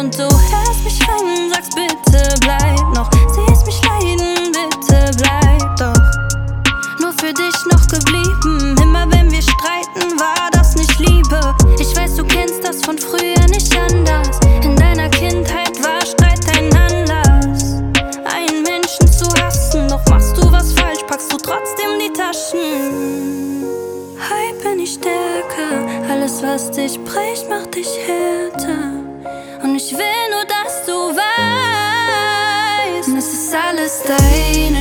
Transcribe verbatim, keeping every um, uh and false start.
und du hörst mich rein, sagst bitte bleib noch. Siehst mich leiden, bitte bleib doch. Nur für dich noch geblieben. Immer wenn wir streiten, war das nicht Liebe. Ich weiß, du kennst das von früher nicht anders. In deiner Kindheit war Streit dein Anlass, einen Menschen zu hassen. Doch machst du was falsch, packst du trotzdem die Taschen. Heute bin ich stärker, alles was dich bricht, macht dich härter. Und ich will nur, dass du weißt, es ist alles deine